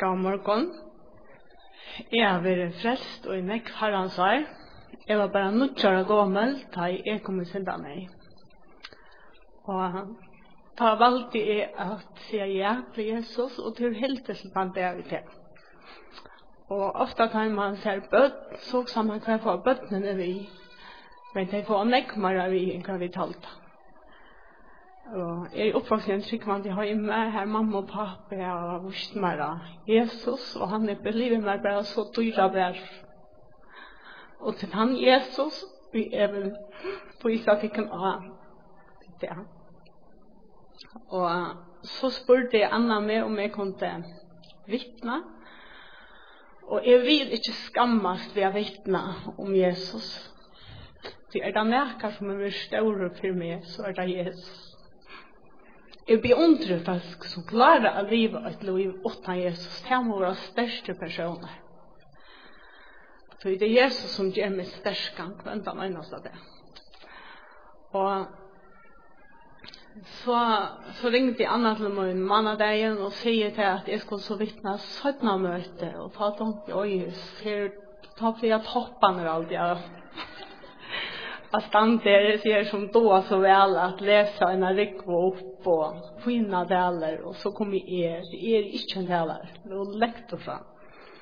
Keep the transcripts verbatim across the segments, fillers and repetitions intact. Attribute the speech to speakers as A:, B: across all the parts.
A: God morgen. Jeg har vært frelst og i nekk herrens år. Jeg var bare nødtjøret gammel da jeg kom i syndene. Og da valgte jeg at si ja til Jesus og til helt til han det vi til. Og ofte da man ser bøtt, så sa man hva for bøttene vi. Men de får nekk mer av vi enn hva vi talte. Og jeg er oppvoksen i en trygg mann til hjemme, her mamma og pappa og vurst meg av Jesus, og han er belivet meg bare så dyra der. Og til han Jesus, vi er vel på isatikken av det. Og så spurte jeg Anna meg om jeg kunne vittne, og jeg vil ikke skammast ved å vittne om Jesus. Det er det nærkere som er større for meg, så er det Jesus. Jeg beundrer folk som klarer å leve et liv uten Jesus. Det er våre største personer. For det er Jesus som gjør meg størst gang, hvem den eneste av det. Og så, så ringte jeg Anna til meg en mannadeien og sier til at jeg skulle så vittne sødna møte og ta tanke, oi, ser, ta flere toppene og alt, ja. Att stanna där ser som då så väl att läsa en rikvo upp och finna delar och så kommer er det är inte en delar det är lätt och fram.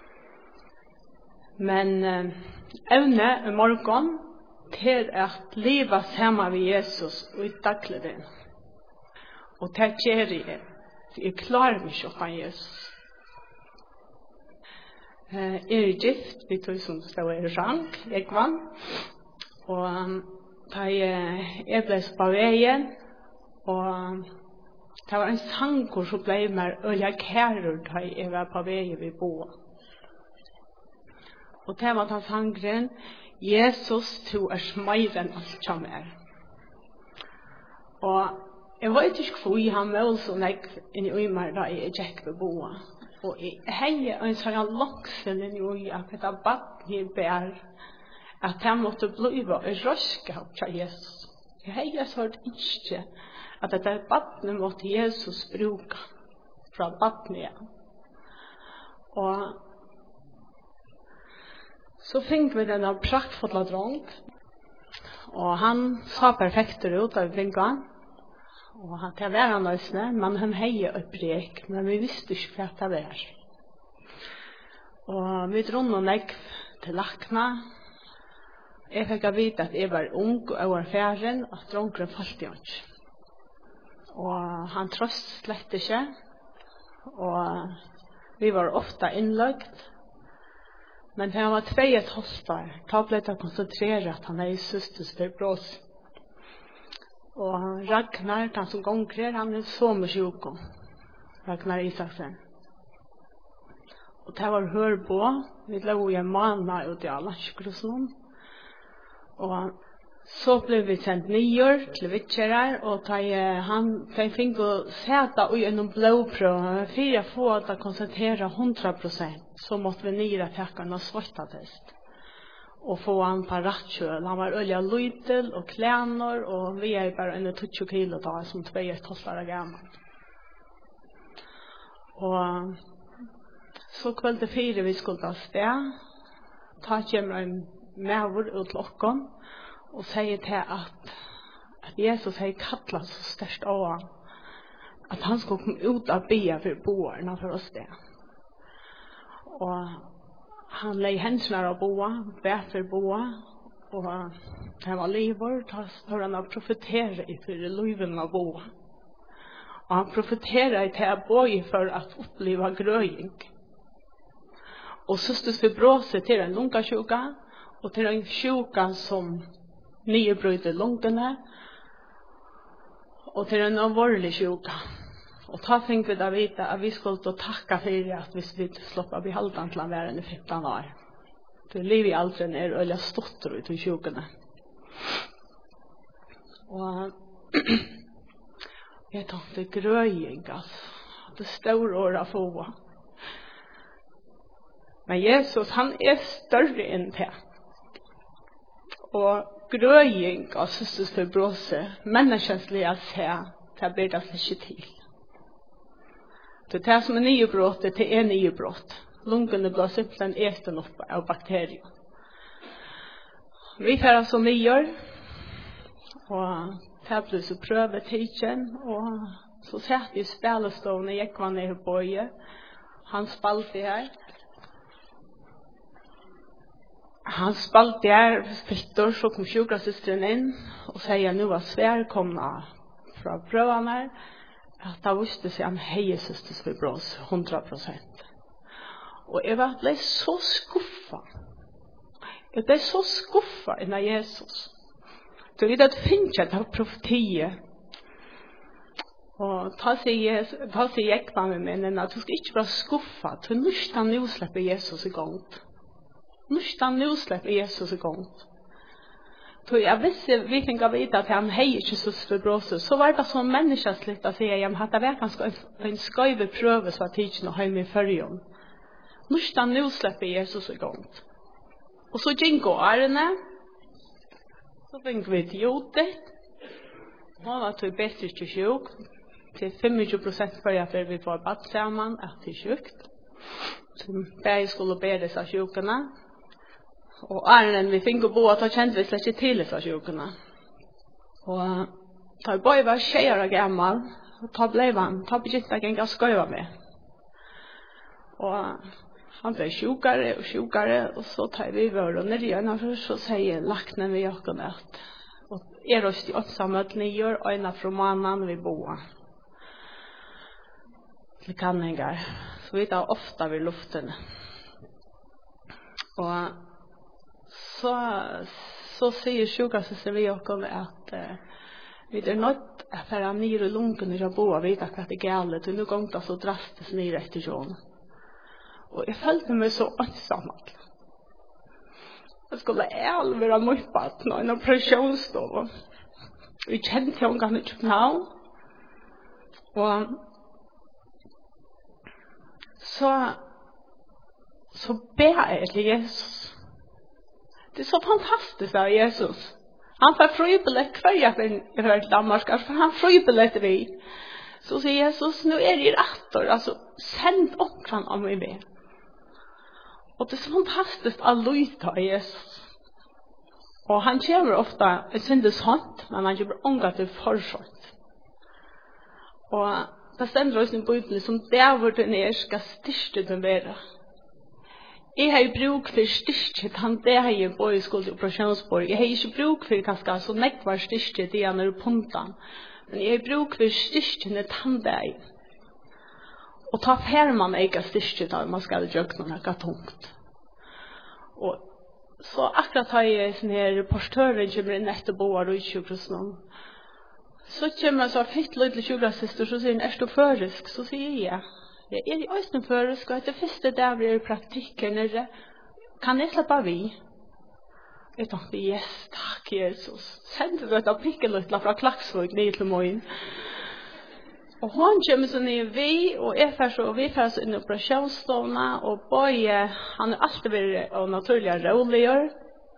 A: Men äh, ävne i morgon till att leva samma med Jesus och i dagligen. Och det ger jag. Jag klarar mig utan Jesus. Äh, är gift vid tog som står i rank, jag vann. Og da jeg, jeg ble på veien, og det var en sanger som ble mer øye kærer da jeg var på veien ved boa. Og det var den sangeren, Jesus, du er mer enn alt som er. Og jeg vet ikke hvor jeg har med så nek inn i meg da jeg gikk ved boa. Og jeg heier en sånn langsel inn i øye at dette baden jeg bær, at han måtte blive og røske av Jesus. Jeg har jeg hørt ikke at dette badene måtte Jesus bruke fra badene. Og så fikk vi denne praktfulle drong, og han sa perfekt ut av finken, og han til å være løsne, men han heier et brek, men vi visste ikke hva det var. Og vi dro noen egg til lakna. Jeg fikk å vite at jeg var ung og var færen, at drongren falt i hans. Og han trøst slett ikke, og vi var ofte innløgt. Men da han var tre et holder, da ble det konsentreret at han er i søsters fibros. Og Ragnar, han som gongrer, han er så med sjuko, Ragnar Isaksen. Og det var hørbo, vi lå i en måned ut i Alaskrosen. Og så ble vi sendt nyer til Vitskjærer, og da han fikk å sette i en blodprøve, for å få det å konsentrere hundra prosent, så måtte vi nere takke en svartatest. Og få han på rattkjøl. Han var øye løytel og klæner, og vi er bare under tjugo kilo da, som tvei et kostere gammel. Og så kveld fire vi skulle ta sted, da kommer en mæver ut lokken og sier til at, at Jesus har kattlet så størst av han at han skulle komme ut av bia for boerne for oss det. Og han lei hensene av boa, bær for boa, og det var livet, da står han å profetere for liven av boa. Og han profeterer til å bøye for å oppleve grøying. Og søstes vi bråse til en lungasjuka, og til en sjuka som nybrøyde lungene, og til en alvorlig sjuka. Og da fikk vi da vite at vi skulle takke for at hvis vi slapp av i halvdagen til å være enn femten år. For livet i alderen er øyelig stått ut i sjukene. Og jeg tenkte grøying, altså. Det står året å få. Men Jesus, han er større enn det. Og grøying av søsters forbrose, menneskenslig å se, det blir det ikke til. Det är som är nybrott, det är nybrott. Lungorna blir simpelthen äten upp av bakterier. Vi får alltså nyer. Och det blir så prövetidsen. Och så satt i spelestående, gick man ner i bøye. Han spalte här. Han spalte här, fytter, så kom sjukrasysteren in. Och säger nu var Sverige komna från prövarna. Att det visste sig om hejecystisk fibros, hundra procent. Och jag blev så skuffad. Jag blev så skuffad innan Jesus. Du vet att det finns ett av profetier. Och ta sig ta sig jäkta med männen att du ska inte vara skuffad. Du måste nu släppa Jesus igång. Måste nu släppa Jesus igång. Så jag visste vi fick veta att han hej Jesus för bröst. Så var det så människosligt att säga jag hade varit ganska en skøyve prøve så att teachen och hem i förjon. Måste nu släppa Jesus igång. Och så gick årene. Så fick vi till Jode. Hon var till bättre till sjuk. Till femtio procent för att vi får bad samman att det är sjukt. Så bäg skulle bära sig sjukarna. Och Arnen vi fick bo att ha känt vi släckte till sig sjukarna. Och ta boy var tjejer och gammal. Och ta blev han. Ta begynte att gänga skoja med. Och han blev sjukare och sjukare. Och så tar vi vår och när det gör så säger laknen vi och att och er oss i åtsamhet nyer och ena från mannen vi bor. Till kanningar. Så vi tar ofta vid luften. Och så, så säger sjukassistern vi och att eh, vi är något att färra ner i lunken när jag bor. Vi vet att det är galet. Och nu går det så drastiskt ner efter John. Och jag följde mig så åtsamhet. Jag skulle aldrig vara motbatt när en operationsstov. Vi kände hon kan inte knall. Och så så ber jag till Jesus. Det är så fantastiskt av Jesus. Han får fribillet kvar jag för till Danmark. För han fribillet vi. Så säger Jesus, nu är det rätt. Alltså, sänd åkran om mig med. Och det är så fantastiskt att lyta av Jesus. Och han kommer ofta ett syndes hånd, men han kommer ångat till försånt. Och det ständer oss i Bibeln som där hvor den är ska styrste den vara. Jeg har bruk for styrke, han det har jeg både i skole til operasjonsborg. Jeg har ikke bruk for kanskje så nekvar styrke til han er puntan. Men jeg har bruk for styrke når han det er. Og ta fer man ikke styrke da man skal gjøre noe tungt. Og så akkurat har jeg sånn her postøren kommer inn etter boer og ikke hos noen. Så kommer jeg så fitt litt til sjukrasister, så sier han, er du førisk? Så sier jeg, jeg er i øyne førisk, og etter første dag blir det praktikken, kan jeg slappe av vi? Jeg tenkte, yes, takk Jesus. Sendte du et av pikkeluttene fra Klaksvåg ned til morgen. Og hun kommer så ned vi, og jeg får så, vi får så inn i operasjonsstående, og Bøye, han er alltid vært og naturlig roligere.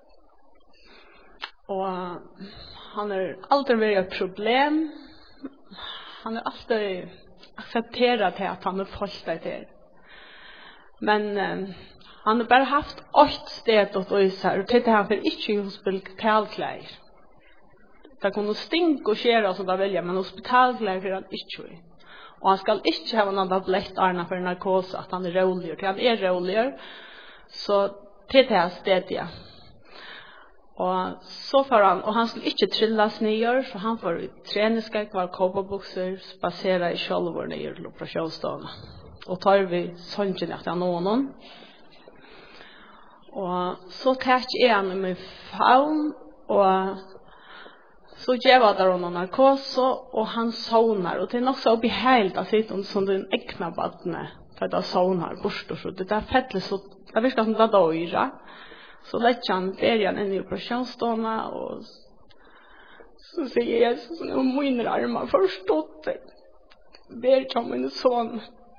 A: Og han er alltid vært et problem. Han er alltid accepterat til at han er folk der til. Men um, han har bare haft åtte sted å døse, og til det han for ikke hospitalklær. Det kunne stinke og skjere som det vilja, men hospitalklær for han ikke. Og han skal ikke ha noen tablett arna for narkose, at han er roligere. Til han er roligere, så til det her stedet, ja. Og så får han, og han skulle ikke trillas nyer, så han får treningsskak, var kobberbukser, spasera i kjolvor nyer til operasjonsstående. Og tar vi sånn at han når noen. Og så tar jeg han i min faun, og så gjør jeg der under narkose, og han sovner. Og det er nok så oppi helt av sitt som den egna badene, for det sovner bort og så. Det er fettelig så, det virker som det er døyre. Så lägger han bergen inn i operasjonsstående, og så sier Jesus, nå mine armer forstått det. Bergen min son.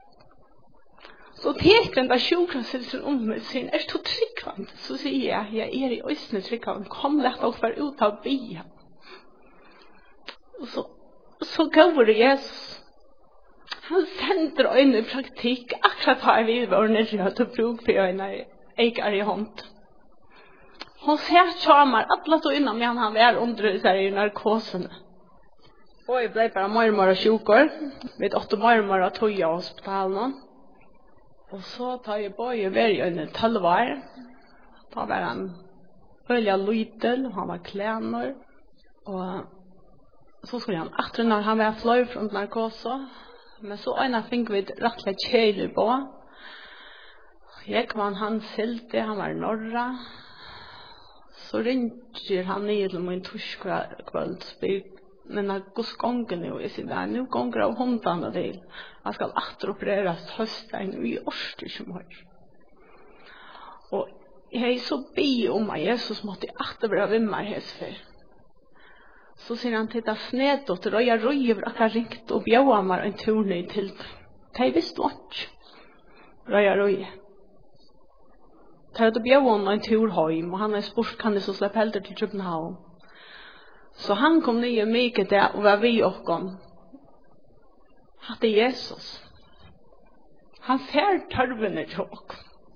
A: Så teker den der sjukrasister om meg, sier, er du tryggvann? Så sier jeg, jeg er i øsne tryggvann, kom lett og for ut av byen. Og så, så går det Jesus. han sender øynene i praktikk, akkurat har vi vært nere til bruk for øynene eiker i hånd. Hon ser tjamar alla tog innan men han var under sig i narkosen. Och jag blev bara mormor och sjukor. Med åtta mormor och tog jag hospitalen. Och så tar jag bara i varje en tolv år. Då var han följa lydel, han var klänor. Och så skulle han efter när han var flöj från narkosen. Men så ena fick vi rättligt tjejler på. Jag var han silte, han var norra. Så ringer han ner till min torskväld och spyr, men när gås gången nu i sin där, nu gånger av hundarna till. Han ska återopereras hösten i årsdag som har. Och jag är så be om att Jesus måtte återbra vimmar häsför. Så ser han titta sned och till röja röjer att han ringt och bjöd mig en turné till. Det visst vart. Röja röjer. Tar det bjöd honom en tur hem och han är spurt kan det så släppa helter till Köpenhamn. Så han kom ner mycket där och var vid och kom. Hade Jesus. Han fär törven till oss.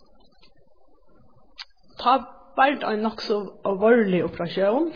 A: Ta bara en också allvarlig operation.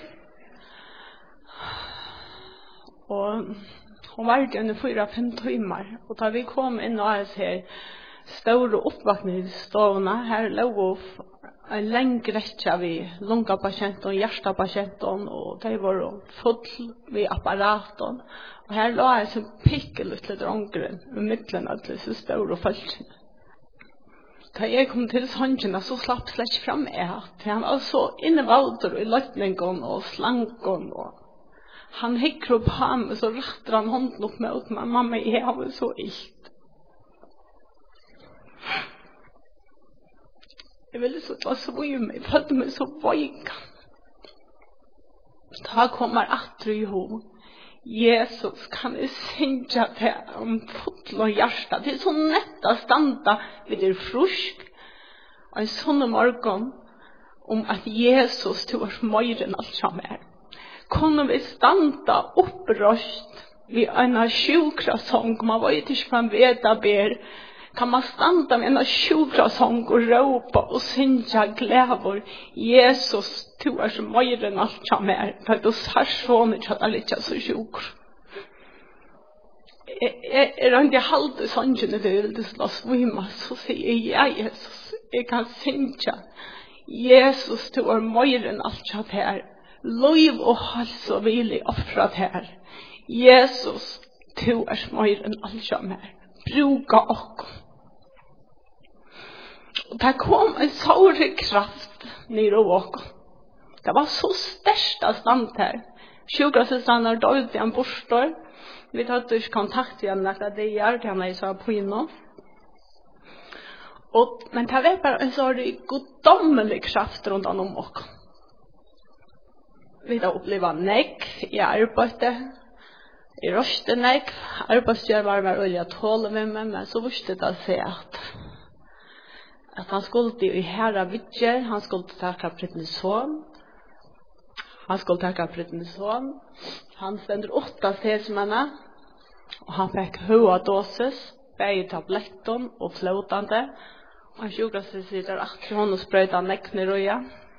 A: Och hon var det under fyra, fem timmar. Och då vi kom in och här stora uppvakningsstående, här låg en längre räcka vid lungapatienten och hjärtapatienten och de var full vid apparaten. Och här låg en sån pickelutlig drångren i mitten av dessa stora fälten. Da jeg kom til sånne, så slapp slett fram jeg. Han var så innevalder i løtningen og slanken. Og han hikker opp ham, så retter han hånden opp med meg. Mamma, jeg var så illt. Jeg ville så ta så mye meg, jeg følte meg så veik. Da kommer atter i hon. Jesus, kan jeg synge til om fotl og hjärsta. Det er så nett å standa vid er frusk. Og en sånn morgen om at Jesus tog oss mer enn alt som er. Kunne vi standa opprøst vid en sjukrasång. Man vet ikke hva man vet av ber. Kan man standa med en sjukrasång og råpa og synge glæver. Jesus tog oss mer enn alt som er. For du ser sånn ikke at det er så sjukr. Er han det halde sången det vil du slå svima, så sier jeg, ja Jesus, jeg kan synge. Jesus tog oss mer enn alt som er. Liv og hals og villig offret her. Jesus tog oss mer enn alt som er. Bruka okk. Og det kom en såre kraft nere av okk. Det var så største stand her. Sjukrasestanden er død i en bostad. Vi hadde ikke kontakt med henne, det gjør det henne i så på innom. Men det var bare en sånn goddommelig kraft rundt om okk. Vi hadde opplevd nekk i arbeidet. I røste nekk. Arbeidsgjør var med olje å tåle med meg, men så visste det seg at at han skulle i herra vidger, han skulle takke prednison. Han skulle takke prednison. Han stender åtta stedsmänna. Og han fikk høa dosis, begge tabletten og flåtande. Og han sjukra seg sitter atter hånd og sprøyta nekne røya.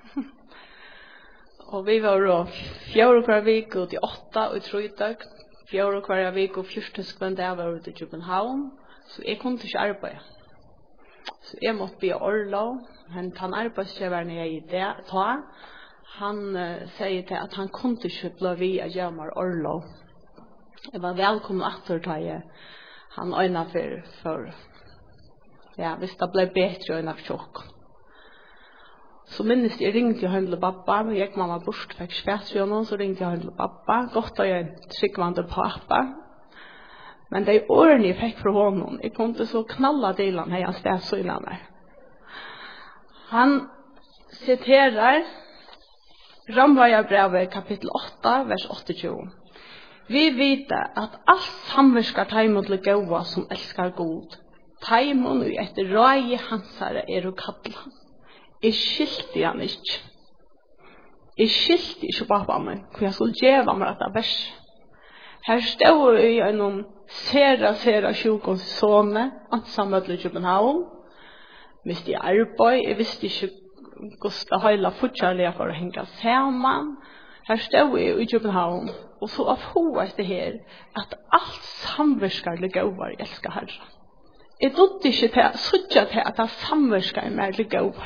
A: Og vi var da fjord hver vik ut i åtta og i trøydag. Fjord hver vik og fjortenskvenn der var ute i København. Så jeg kunne ikke arbeide. Så jeg måtte bli orlov. Men han arbeidsgjøveren jeg i det ta. Han uh, sier til at han kunne ikke bli vi å gjøre meg orlov. Jeg var velkommen etter da jeg han øyne for, for ja, hvis det ble bedre øyne for tjokk. Så minnes jeg ringte hjem til pappa, men jeg mamma bort fikk svært for noen, så ringte jeg hjem til pappa. Godt og jeg tryggvande pappa. Men de årene jeg fikk fra honom, jeg kunne så knalla delan her han sted så innan meg. Han siterer Ramvaja-brevet kapittel åtta, vers åttiotjue. Vi vet at alt samverskar taimot til gåa som elskar god. Taimon og etter røye hansare er å kalla. Jeg skilte han ikke. Jeg skilte ikke pappa meg, for jeg skulle gjøre meg dette vers. Her stod i en sera, sera sjukon sone, ansamødler i København. Miste jeg arbeid, jeg visste ikke hvordan hele fortsatt for å henge sammen. Her stod jeg i København, og så avhoet det her, at alt samvirskar ligger over, jeg elsker Herren. Jeg dødde ikke til, suttje til at det samvirskar med ligger over.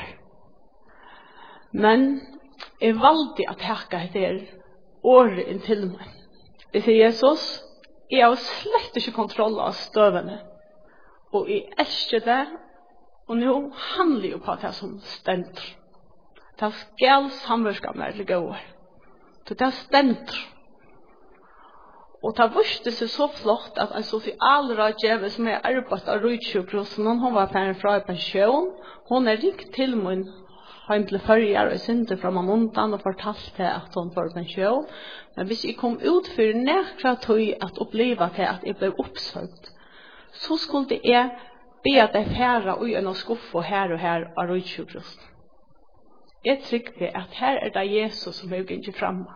A: Men jeg valgte at hekka etter året inn til meg. Jeg sier Jesus, jeg har slett ikke kontroll av støvene, og jeg elsker det, og nå handler jo på det som stender. Det skal samvirka med ligger over. Det er stender. Og det viste seg så flott at en sosialrådgiver som er arbeidet av Røytsjukrosen, hun var ferdig fra pensjon, hun er ringt til min heim til førjar og synte fra man undan og fortalte at hun var pensjon. Men hvis jeg kom ut for nekra tøy at oppleva til at jeg ble oppsøkt, så skulle jeg be at jeg færa ui en skuffe her og her av Røytsjukrosen. Jeg trykker at her er det Jesus som er ikke framme.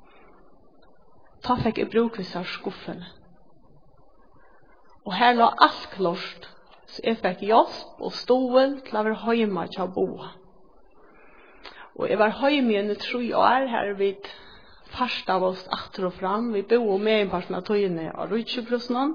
A: Da fikk jeg brukvis av skuffene. Og her lå alt klart, så jeg fikk hjelp og stål til å være hjemme til å bo. Og jeg var hjemme igjen i tre år, her vidt først av oss atter og fram. Vi bo med en person av tøyene av Røytsjukrosen.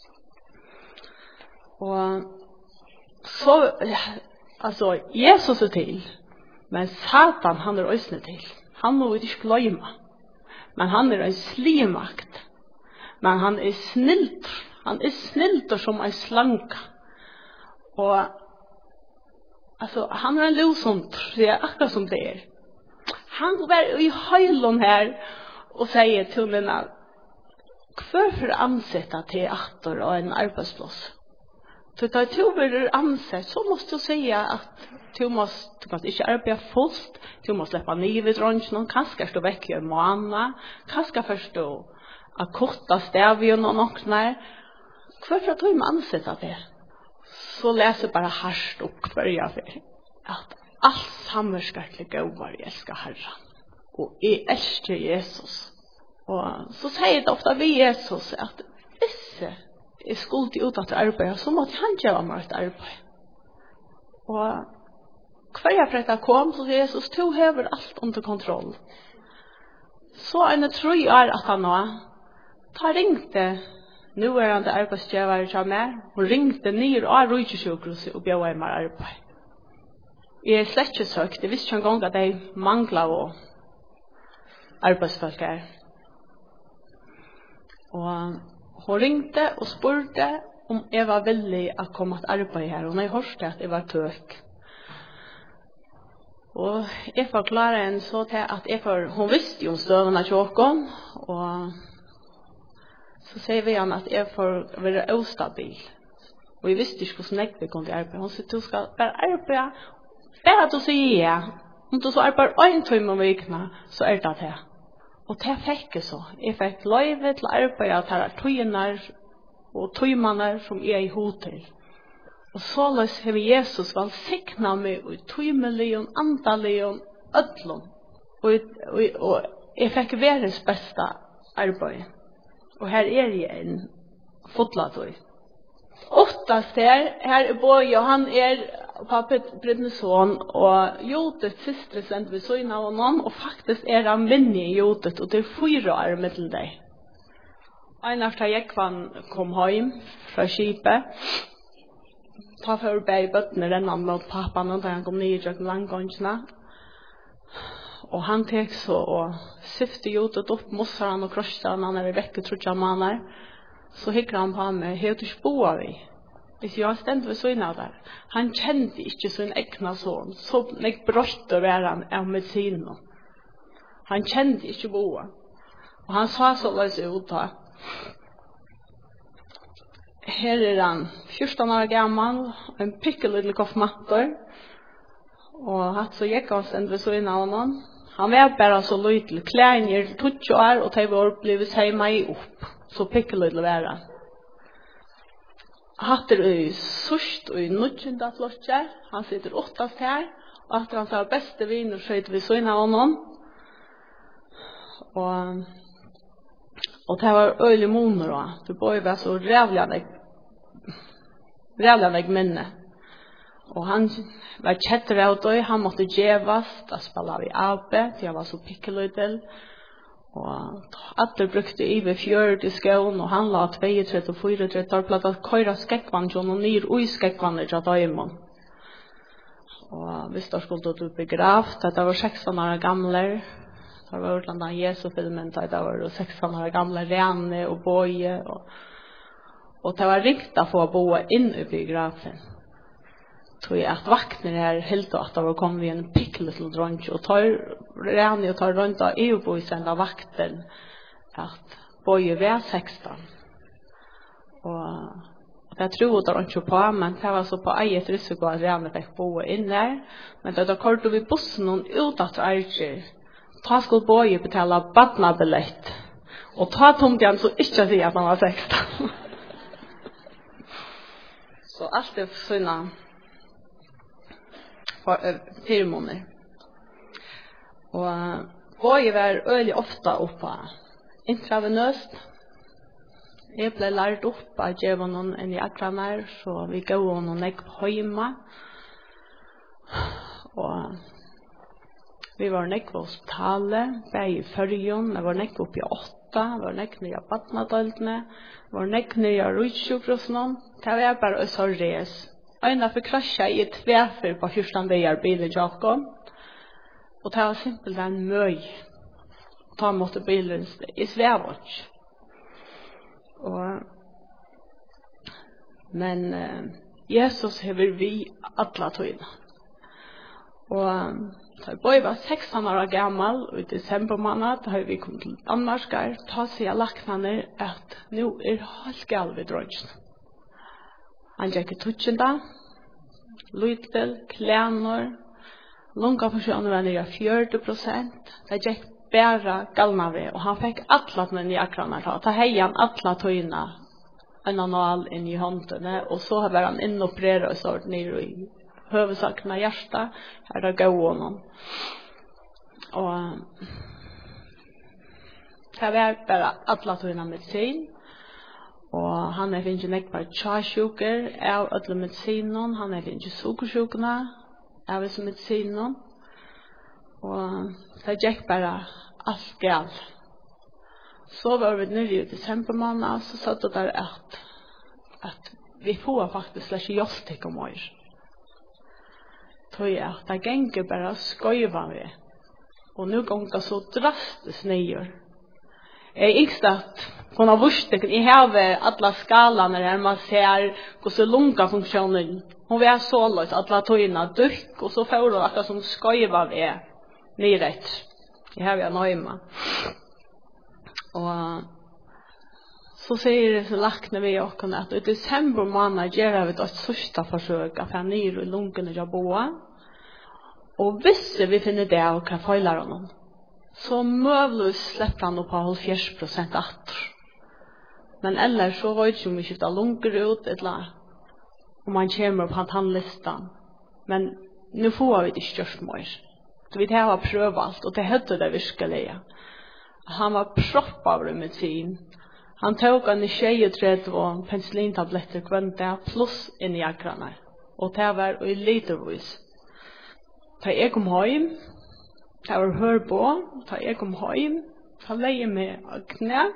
A: Og så, altså, Jesus er til, men Satan han er øsne til. Han må vi ikke glemme. Men han er en slimakt. Men han er snilt. Han er snilt som en slanka. Og altså, han er en løsund. Det er akkurat som det er. Han var i høylund her og sier til henne, hvorfor ansette til atter og en arbeidsplass? Så da du blir ansett, så måste du säga att du måste, du kan inte arbeta fullt, du måste släppa ner vid dronjen, kanske stå väck i en månad, kanske förstå att korta stävjen och något när. Varför att du ansett att det? Så läser bara harst upp för jag för att allt samverskar till gåvar jag älskar Herren. Och jag älskar Jesus. Och så säger det ofta vi Jesus att visse jeg skulle ut at arbeide, så måtte han gjøre meg et arbeid. Og hver jeg for dette kom, så sier Jesus, du hever alt under kontroll. Så en tror er at han nå, da ringte nuvarande arbeidsgjøver til meg, og ringte ned av Røytsjukrosen og bjør meg arbeid. Jeg er slett ikke søkt, jeg visste ikke en gang at jeg manglet og arbeidsfolk her. Og hun ringte og spurte om jeg var villig å komme til arbeid her, og når jeg hørte at jeg var tøk. Og jeg forklarer henne så til at jeg for, hun visste jo om støvene til åkken, og så sier vi henne at jeg får være ustabil. Og jeg visste ikke hvordan jeg kom til arbeid. Hun sier, du skal bare arbeide, bare at du sier ja. Om du så arbeider en time om vikene, så er det det. Og det fikk jeg så. Jeg fikk løyve til arbeid til at tøyene og tøymene som jeg er i hod til. Og så løs har Jesus velsignet meg i tøymeligen, andaligen, ødlom. Og, og, og jeg fikk verdens beste arbeid. Og her er jeg en fotlatøy. Åtta steder, her er Boje, og han er pappa Brynnesson, og Jodet systre sendte vi så inn av honom, og faktisk er han minne i Jodet, og det er fyra år mellom deg. Einar da Jekvann kom hjem fra skipet, ta for bei bøttene rennan mot pappan, og da han kom ned i jøkken langgångsene, og han tek så og syfte Jodet opp, mossar han og krossar han, han er vekk og trodde han maner, så hikker han på meg, helt ikke boa vi. Hvis jeg har stendt ved sånn av der. Han kjente ikke sin egna son, så jeg brøtte å være han av medisinen. Han kjente ikke boa. Og han sa så løs ut da. Her er han fjorton år gammel, en pikkelille koffmatter, og hatt så gikk han stendt ved sånn av honom. Han var bare så lydelig, klænjer, tutsi år, og de var blevet seg meg opp. Så pikkelille var han. Hatter i sørst og i nødkjenda flotje. Han sitter åttast her. Og etter han sa beste vin og skjøyte vi så inn av honom. Og Og det var øyelig moner da. Du bor var så rævlig deg, rævlig deg minne. Og han var kjettere av døy, han måtte gjevast, da spela vi abe, til jeg var så pikkeløydel. Og alle brukte i ved fjøret i skån, og han la tjuetre og fire tar platt at køyra skekkvann til noen nyr ui skekkvann til døymon. Og hvis da skulle du begravt, at det var seksten år gamle, det var utlandet Jesu-filmen, det var seksten år gamle Rene og Boje, og, og det var riktig å få bo inn i biografen. Tror jeg at vakten her helt og at det var kommet i en pikkelig til dronk, og tar Rene og tar rundt av E U-boisen av vakten at Boje var seksten. Og jeg tror det var ikke på, men det var så på eget risiko at Rene fikk bo inn der. Men da kørte vi bussen noen ut at Archer. Ta skulle Boje betale badnabillett. Og ta tomte han så ikke si at han var seksten. Så alt er sånne fire måneder. Og Boje var øyelig ofte oppe intravenøst. Jeg ble lært opp av djeven noen enn i akraner, så vi gav noen nekk på hjemme. Og vi var nekk på hospitalet, bare i førjen, vi var nekk oppe i åtta, vi var nekk nere i badnadøltene, vi var nekk nere i rutsjukrosen. Det var bare så res. Øyne for krasja i tverfer på fjorten veier bilen Jakob. Og det var simpelthen møy. Ta mot bilen i Svevård. Og men uh, Jesus hever vi alla tøyna. Og da jeg var seksten år gammal, og i desember måned, da vi kom til Danmark, ta seg av laknene at nå er helt gal ved drøgjen. Han gikk i tutsjenda, lytel, klænor, lungafunksjoner var nere fjørti prosent, det gikk bara galna vi, og han fikk atlat med nyakrarna ta. Ta hei han atlat tøyna en anal inn i håndene, og så var han inn og operera og så nere i høvesakene hjärsta, her er gau honom. Og det var bara atlat tøyna medisin, og han er finnes ikke bare tjasjuker av alle medisinen, han er finnes ikke sukkersjukene av disse medisinen, og det gikk bare alt galt. Så var vi nere i desember måned, så satt det der at, at vi får faktisk slett ikke hjelp til å gjøre. Så ja, det ganger bare skøyva vi. Og nå ganger det så drastisk nye. Jeg er ikke at hun har vurst det, jeg har alle skalene der man ser hvordan lunga funksjoner. Hun var så løs, alle tøyene dykk, og så får hun akkurat som skøyva vi er nyrett. Jeg har jo nøyma. Og så sier så lakne vi åkken at i desember måned gjør vi et sørste forsøk av han nyr i lungene til boa. Og hvis vi finner det og kan feile honom, så møvløs slipper han opp på halvfjerds prosent atter. Men ellers så var det ikke om vi skiftet lunger ut, eller om man kommer på tannlistan. Men nu får vi det størst mer. Så vi har prøvet alt, og det hette det virkelig. Han var propp av medisin. Han tok en tjuetre og penicillintabletter kvante pluss inn i akrene. Og det var i litervis. Da jeg kom hjem, det var hør på, da jeg kom hjem, da leie meg av knæ.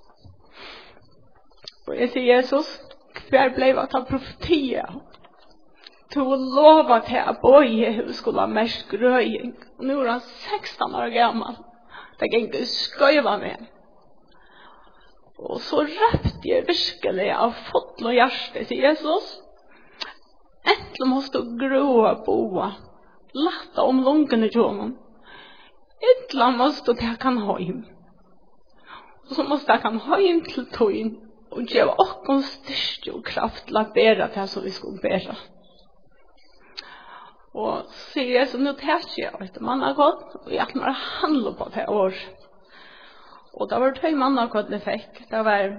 A: Og jeg sier Jesus, hver ble å ta profetiet. til å lova til at Boje skulle ha mest grøying. Og nå er han seksten år gammel. Det gikk ikke skøyva med. Og så røpte jeg virkelig av fotl og hjerte til Jesus. Endelig måste du grøa boa. Latta om lungene til honom. Endelig måste du ta han hjem. Og så måste han hjem til tøyen. Og gjøre åkken styrke og kraft til å bære til som vi skulle bære. Og så sier jeg så, nå tar jeg et mannakott, og jeg må handle på det år. Og det var to mannakott jeg fikk. Det var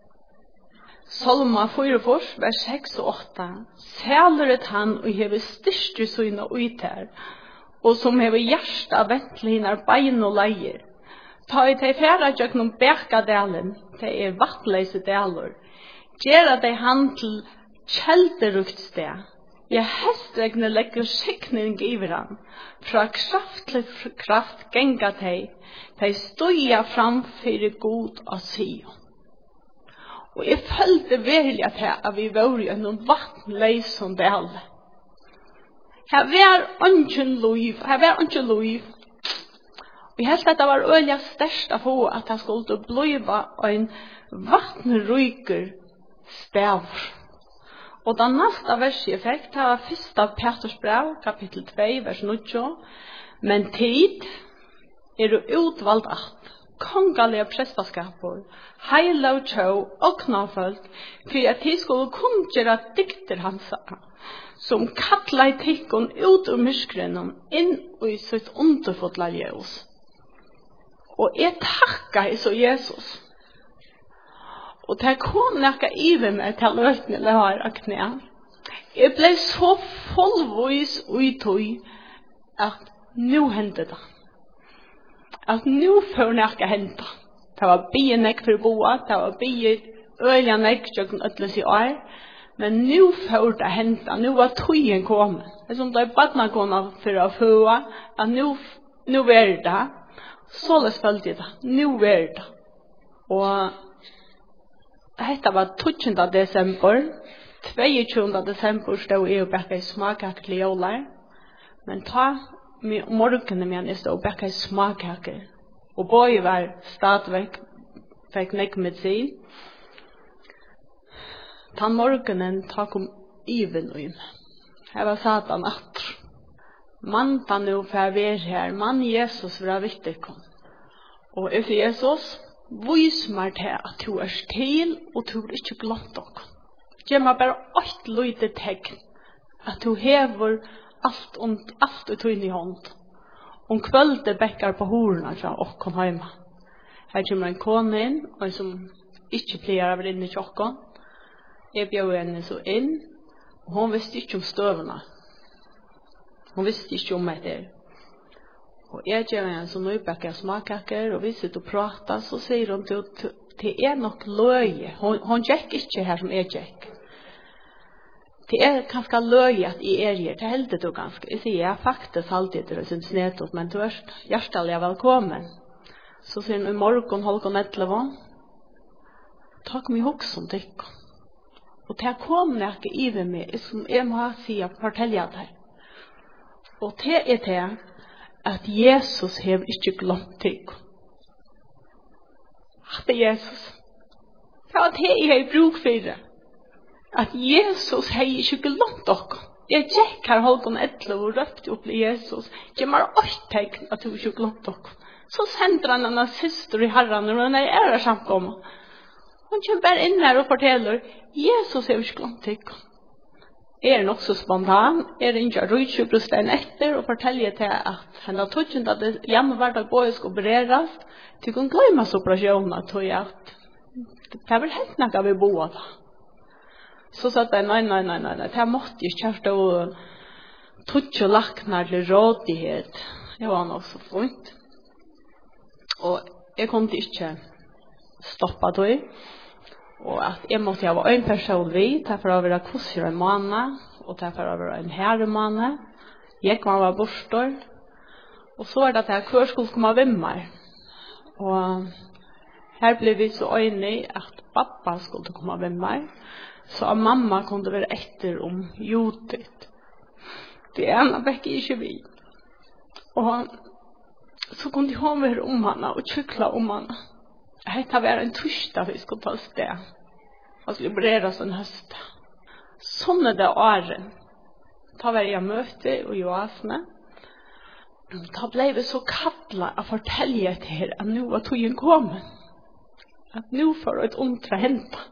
A: Salma fire fors, vers seks og åtte. Sæleret han og hever styrke søgne ut her, og som hever hjertet av ventlinar bein og leier. Ta i tei færa gjøknum Berkadalen, det er vatnleise daler, gjera dei han til kjelderukt sted. Jeg hestregne legger sikning iver han, fra kraft til kraft genga tei, tei stoja framfyrir god og Sion. Og jeg følte virkelig at her at vi var i en vatnleison dale. Her var ønsken liv, her var ønsken liv. Vi helt at det var øyelig størst av få at det skulle bliva en vatnryker stavr. Og den neste verset jeg fikk, det var første av Petrus brev, kapittel to, vers nio. Men tid er utvalgt at kongalige prestaskaper, heila og tjå og knafölk, for at de skulle kunngjøre dikter hans, som kattla i tikkun ut ur myskrenom inn i sitt underfotla ljus. Og jeg takka i så Jesus. Og det kom nekka iver meg til løtene eller har av knæ. Jeg ble så fullvis utøy at nu hendte det. At nu får nekka hente. Det var bie nekk for boa, det var bie øyla nekk tjøkken øtles i år. Men nu får det hente, nu var tøyen kommet. Det er som det er badnakona for å føa, at nu, nu er det. Så les følte jeg det. Nu er det. Og dette var tjuende desember. tjuende desember stod jeg og bekka i smakkaker til jøler. Men ta morgenen min jeg stod og bekka i smakkaker. Og bøy var stadigvæk fikk nekk medisin. Ta morgenen ta kom even og inn. Her var satan atter. Man ta nu for vi her, man Jesus var viktig kom. Og if Jesus, vis meg til at du er til, og du er ikke glemt dere. Gjør meg bare alt lite tegn, at du hever alt, om, alt ut inn i hånd. Om kvöldet bekkar på horna fra okkon heima. Her kommer en kone inn, og en som ikke pleier av inn i tjokken. Jeg bjør henne så inn, og hun visste ikke om støvene. Hun visste ikke om meg der. Og jeg gjør henne så nøybekker smakkaker, og vi sitter og prater, så sier hun til det er nok løye. Hun, hun gikk ikke her som jeg gikk. Det er ganske løye at jeg er her. Det heldet du ganske. Jeg sier, jeg faktisk alltid det er sin snetot, men du er hjertelig velkommen. Så sier hun, i morgen, halvgån etterlevå, takk meg hokse om tikk. Og det kom jeg ikke i ved meg, som jeg må si, fortelle deg. Og det er det at Jesus har ikke glemt deg. At det er Jesus. Det var det jeg har bruk for det. At Jesus har ikke glemt deg. Jeg gikk her halvgån etter og røpte opp til Jesus. Jeg må ha tegn at du ikke glemt deg. Så sender han en syster i herren og hun er ære samkommet. Hun kommer bare inn her og forteller Jesus har ikke glemt deg. Jeg er nok så spontan, jeg ringer rydtjuprostein etter og forteller til at henne tøtjen at det hjemmeverddag både skal opereres, til hun glemmes operasjonen, tror jeg at det er vel helt noe vi bor da. Så sa jeg, nei, nei, nei, nei, nei, det måtte jeg kjærte og tøtje lakner til rådighet. Det var nok så fint. Og jeg kunne ikke stoppe det. Og at jeg måtte ha en person vid, derfor å være kurser en måned, og derfor å være en herremåned. Jeg kan være borstår. Og så er det at jeg hver skulle komme ved meg. Og her ble vi så øyne at pappa skulle komme ved meg, så at mamma kunne være etter om Judith. Det ene fikk jeg ikke vid. Og så kunne hun være om henne og tjukla om henne. Det var en torsdag vi skulle ta sted. Og skulle opereres en høst. Sånn er det åren. Da var jeg møte og Joasne. Da ble vi så kattlet å fortelle til her at nå var togjen kommet. At nå får det et ondre hente.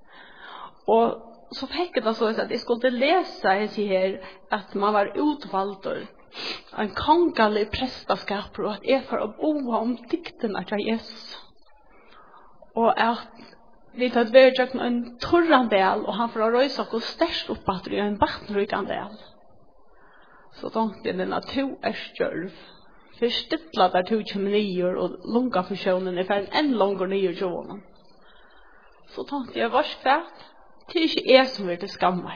A: Og så fikk jeg det så at jeg skulle lese her at man var utvalgt en kongelig prestaskap og at jeg får å bo om diktene til Jesus. Og at vi tatt ved tjøkken en torrandel, og han får røyse og størst opp at det er en vatnrykandel. Så tenkte jeg denne to er stjørv, förstilla där tog kommer nior och långa funktionen är för en långt nior tjonen. Så tänkte jag vars kvart, det är inte jag som vill det skammar.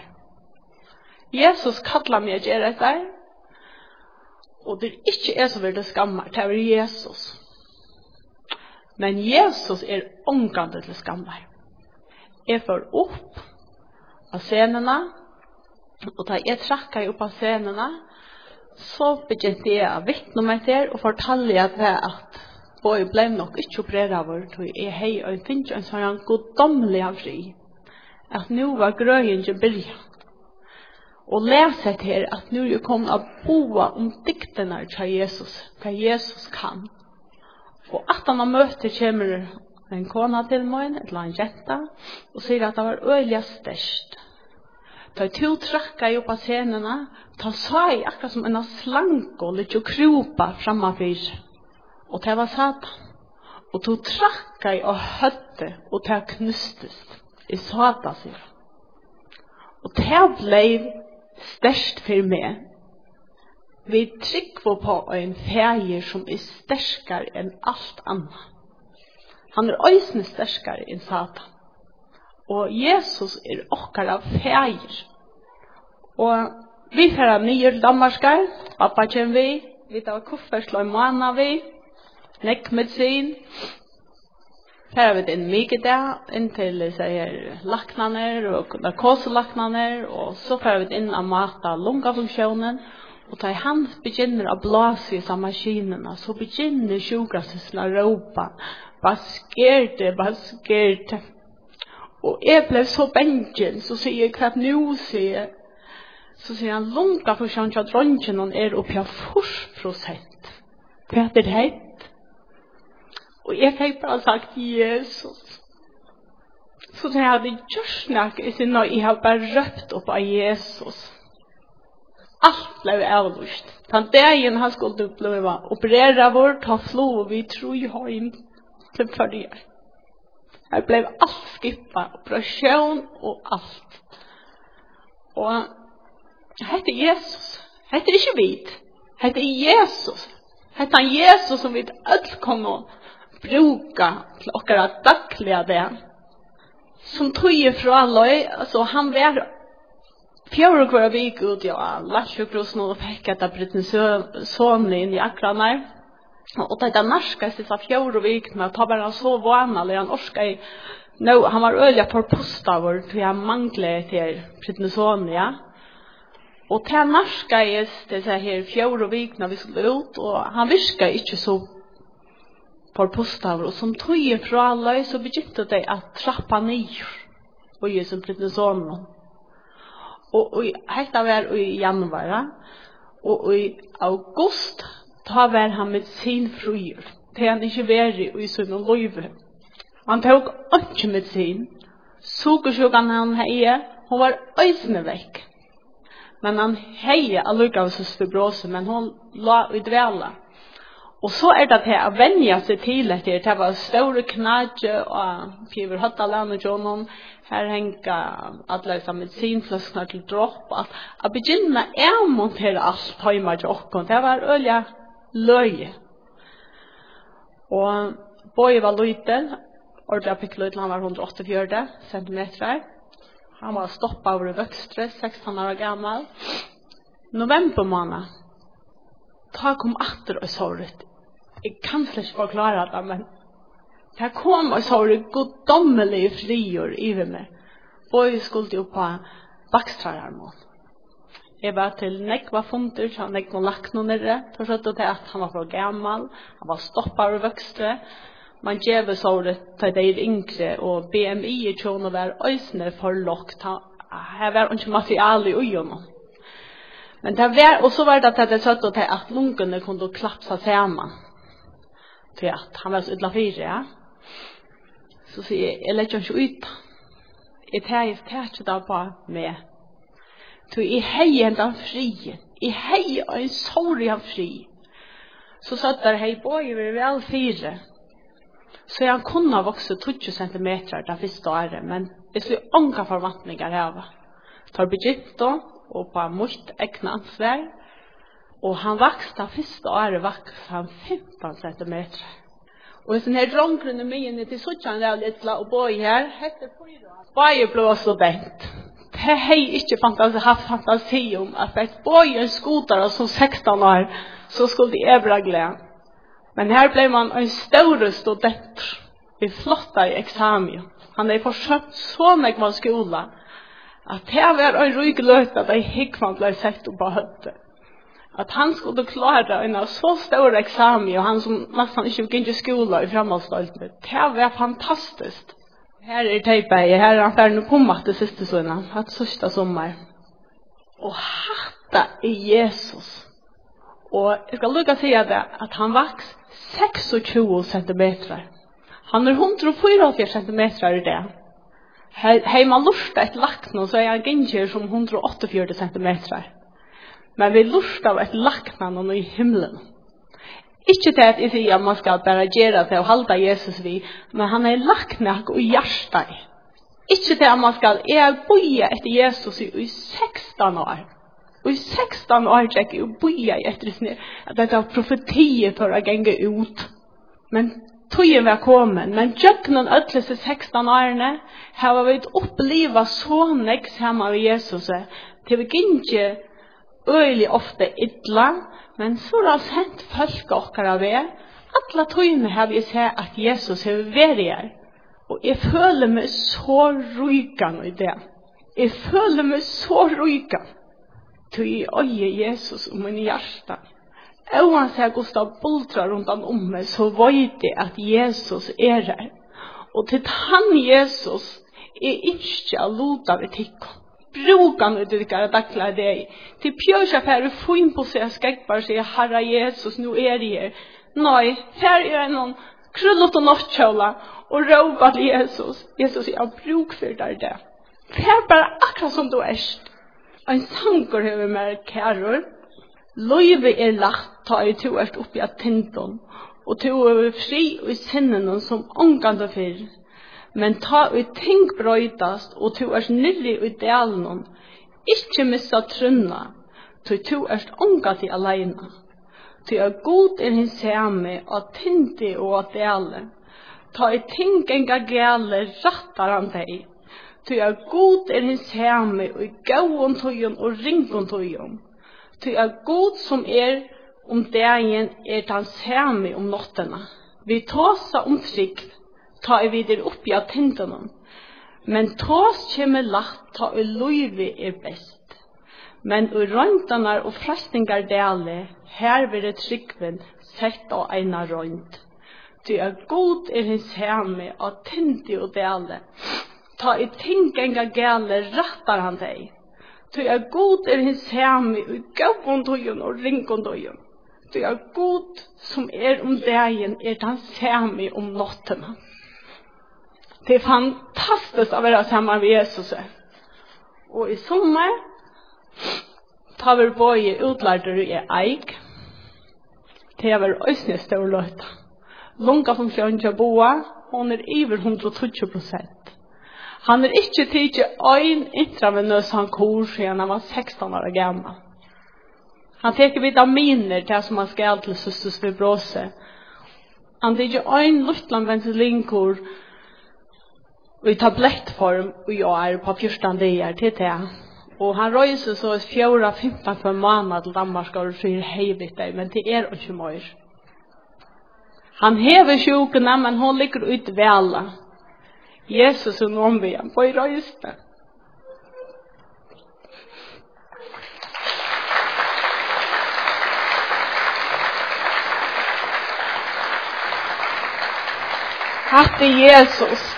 A: Jesus kallar mig att göra det där. Och det är inte jag som vill det skammar, det är Jesus. Men Jesus är ångande till skammar. Jag får upp av scenerna, och da jeg trakker upp av scenerna, så begynte jeg å vittne meg til og fortalte jeg til at og jeg ble nok ikke opereret av det, jeg hei og jeg finner en sånn goddomlig av fri, at nå var grøyen ikke byrja. Og lese til at nå er kommet å boa om diktene til Jesus, hva Jesus kan. Og at han har møte kommer en kona til meg, eller en jenta, og sier at det var øyelig størst. Da jeg to trakka jeg opp av scenene, da sa jeg akkurat som en slank og litt kropa framafyr. Og det var Satan. Og to trakka jeg og høtte, og det knustest i Satan sier. Og det ble størst for meg. Vi trykker på en feir som er sterskere enn alt annet. Han er øysene sterskere enn Satan. Og Jesus er okkar av feir. Og vi fører nye Danmarskar, pappa kommer vi, vi tar kufferslå i måned vi, nekkmedicin, fører vi inn mye der, inntil sier laknaner og narkoselaknaner, og så fører vi inn av mata lungafunksjonen, og da han begynner å blåse i seg maskinene, så begynner sjukraften å råpe, baskerte, baskerte. Og jeg ble så bengen, så sier jeg hva nå sier. Så sier han, lunga for sånn at dronjen er oppe av fyrre prosent. Hva er det hett? Og jeg fikk bare sagt, Jesus. Så sier jeg, det gjør snakk, jeg sier, jeg har bare røpt opp av Jesus. Alt ble avlyst. Den dagen han skulle bli opereret vårt, ta flo, og vi tror jeg har inn til forrige. Jeg ble alt skippet, operasjon og alt. Og hette Jesus. Hette ikke vit. Hette Jesus. Hette han Jesus som vi alle kunne bruke til åkere daglige det. Som tog fra løy, altså han var fjord hver vik ut, ja, lasjukrosen og fikk etter Britten Sønlig inn i akkurat nei. Og det er norska sist av fjord og vik med at han bare så vanlig, han orska i, no, han var øyelig forpustet vår, til han manglet til Britten Sønlig, ja. Og det er norska i disse her fjord og vik når vi skulle ut, og han virka ikke så forpustet vår, og som tog fra alle, så begynte det at trappa ned, og i som Britten Sønlig. Og, og hette var i januar, ja. Og i august, da var han medisinfruer. Det han ikke var i sånne løyve. Han tok ikke medisin. Sukersjukan han heie, hun var øysene vekk. Men han heie allukavses fibrose, men hun la i dvela. Og så er det til å vennja seg til etter. Det var store knadje, og Piver Høttaland og Jonon, her henga alle medisinflaskene til dropp. At begynne å montere alt hjemme til åkken. Det var øyelig løye. Og Boje var liten, ordentlig pikk liten, han var hundre og åttifjørde centimeter. Han var stoppet over vøkstre, seksten år gammel. November måned, da kom atter og såret. Jeg kan slett ikke forklare det, men da kom og såret goddommelige frier i meg. Boje skulle jo på bakstrararmål. Jeg var til nekva funter, så nekva lagt noe nere, for så til at han var for gammal, han var stoppet over vøkstre. Man gjør så til de er yngre, og B M I er tjående var øysene for lågt. Her var ikke materiale i øynene. Men det var, og så var det at det satt til at lungene kunne klapsa sammen. Til at han var så ytla fire, ja. Så sier jeg, jeg legger ikke ut. Jeg tar ikke det på meg. Så i heien den fri, i heien en sorg av fri, så satt der hei Boje ved vel fire. Så han kunne ha vokset tjugo centimeter det første året, men det skulle ånga forvantninger her. Tar begynt da, og på mot ekne ansvar, Og han vokste første året vokste han femton centimeter. Og sånn her drongrene mine til Suttjan er litt og boi her, hette fyra. Boi ble student. Det har ikke fantasi, haft fantasi om at et boi en skotere som sexton år, så skulle jeg bli glad. Men her ble man en større student. Vi flotta i eksamen. Han er forsøkt så mye på skolen, at det var en ryk løte at jeg hikvann ble sett på høtte. At han skulle klare en så stor eksamen, og han som nesten ikke gikk i skolen i fremhaldsstolten. Det var fantastisk. Her er teipet, her er han ferdig på matte siste sønne, hatt sørste sommer. Og hatta er Jesus. Og jeg skal lukke å si det, at han vaks tjueseks centimeter. Han er one hundred fyrtiofyra centimeter i det. Hei man lurta et lakna, så er han ginger som one hundred åttiofyra centimeter. Men vi lurta av et lakna nå i himmelen. Ikke til at jeg sier at man skal bare gjøre det og halda Jesus vi, men han er lakna og hjertet. Ikke til at man skal, jeg boja etter Jesus i sexton år. Og i sexton år gikk jeg boja etter det, at dette var profetiet for å genge ut. Men tøyen var kommet, men jøkken ødelse sexton årene, har vi opplevd så nek sammen med Jesus, til vi ikke øyelig ofte ytla, men så har sendt folk okkara ved. Alla tøyene har vi sett at Jesus har vært her. Og jeg føler meg så rykan i det. Jeg føler meg så rykan. Til jeg øye Jesus om min hjerte. Oansett Gustav bultrar rundt om meg, så vet jeg at Jesus er her. Og til han Jesus er ikke å luta ved tikkum. Brukan ut det där dackla det. Till pjösa för fin på sig skäckbar sig Herre Jesus nu är det här. Nej, här är någon krullat och nattköla och ropa till Jesus. Jesus jag bruk för dig där. Här bara akkurat som du är. En sankor över med kärror. Löjve är lagt ta i to erst upp i attenton. Och to över fri och i sinnen som ångande för. Men ta ut ting brøytast, og to er nirri ut delen, ikke missa trunna, til to er ånga til alene. Til er god er hins hjemme, og tindi og dele. Ta ut ting enga gale, rattar han deg. Til er god er hins hjemme, og i gauon tøyen og ringon tøyen. Til er god som er om dagen, er hans hjemme om nottena. Vi tåsa om trygt, ta i videre opp i attendene. Men tås kommer lagt, ta i løyve er best. Men i røntene og frestinger dele, her vil det tryggven sett av ena rønt. Det er god er hins hjemme, attendi og dele. Ta i tingenga gale, rattar han deg. Det er god er hins hjemme, i gavondøyen og ringondøyen. Det er god som er om dagen, er hans hjemme om nottene. Det är fantastiskt att vara samman med Jesus. Och i sommar tar vi både utlärare i eik. Det är väl ösnig stor löta. Lunga funktion till boa. Hon är över one hundred twenty procent. Han är inte tidigt en intravenös han kurs sedan han var sexton år gammal. Han teker vitaminer till som han ska till cystisk fibrose. Han teker en luftlandventilinkur i tablettform och jag är på fjorton dagar till det. Och han röjser så fjorda femton för månad till Danmark och säger hej vid dig, men det är inte mer. Han hever sjukorna, men hon ligger ut väl. Jesus är någon vid på i röjsten. Tack till Jesus.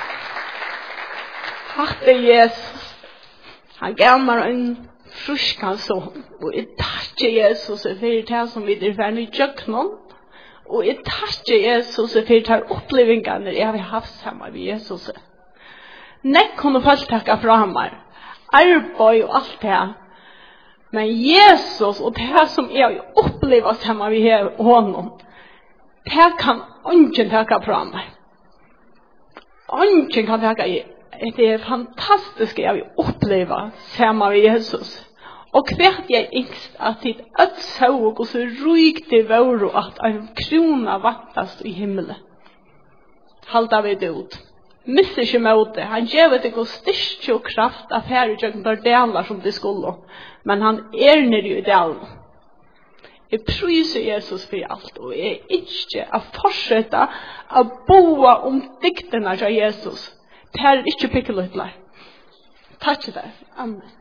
A: Tack till Jesus. Han gav mig en fruskan son. Och jag tackar Jesus för det som vi är värna i köknen. Och jag tackar Jesus för det här upplevelsen när jag har haft samma med Jesus. När kunde folk tacka fram mig. Arbete och allt det här. Men Jesus och det här som jag upplever samma med honom. Det här kan ingen tacka fram mig. Ingen kan tacka i. Det är fantastiskt jag vill uppleva samma med Jesus. Og kvært jeg yngst at dit ødt så og så rykt det våre at en krona vattast i himmelen. Halda vi det ut. Misser ikke mot det. Han gjør det god styrke og kraft av herregjøkken der deler som de skulle. Men han er nere i delen. Jeg pryser Jesus for alt, og jeg ikke å fortsette å boa om diktene av Jesus. Det er ikke pikkeløtler. Takk til deg. Amen.